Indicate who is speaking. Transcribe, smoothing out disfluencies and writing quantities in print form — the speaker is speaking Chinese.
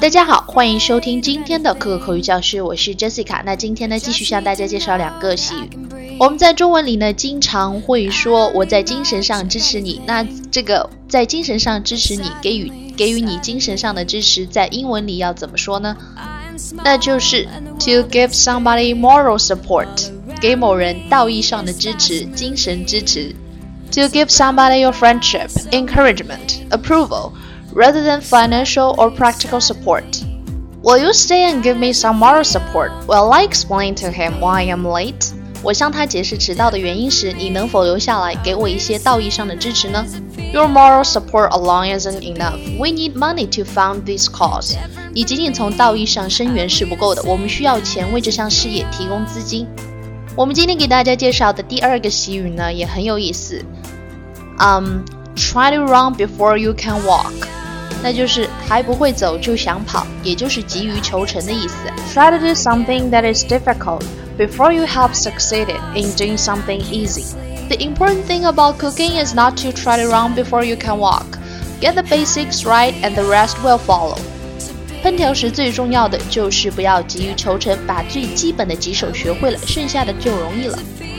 Speaker 1: 大家好，欢迎收听今天的可口口语教室，我是 Jessica。那今天呢，继续向大家介绍2个习语。我们在中文里呢，经常会说我在精神上支持你。那这个在精神上支持你，给予你精神上的支持，在英文里要怎么说呢？那就是 to give somebody moral support， 给某人道义上的支持，精神支持。To give somebody your friendship, encouragement, approval.Rather than financial or practical support. Will you stay and give me some moral support while I explain to him why I am late? 我向他解释迟到的原因时，你能否留下来给我一些道义上的支持呢？ Your moral support alone isn't enough. We need money to fund this cause. 你仅仅从道义上声援是不够的，我们需要钱为这项事业提供资金。我们今天给大家介绍的第2个习语呢，也很有意思。Try to run before you can walk.那就是还不会走就想跑，也就是急于求成的意思。Try to do something that is difficult before you have succeeded in doing something easy. The important thing about cooking is not to try to run before you can walk. Get the basics right and the rest will follow. 烹调时最重要的就是不要急于求成，把最基本的几手学会了，剩下的就容易了。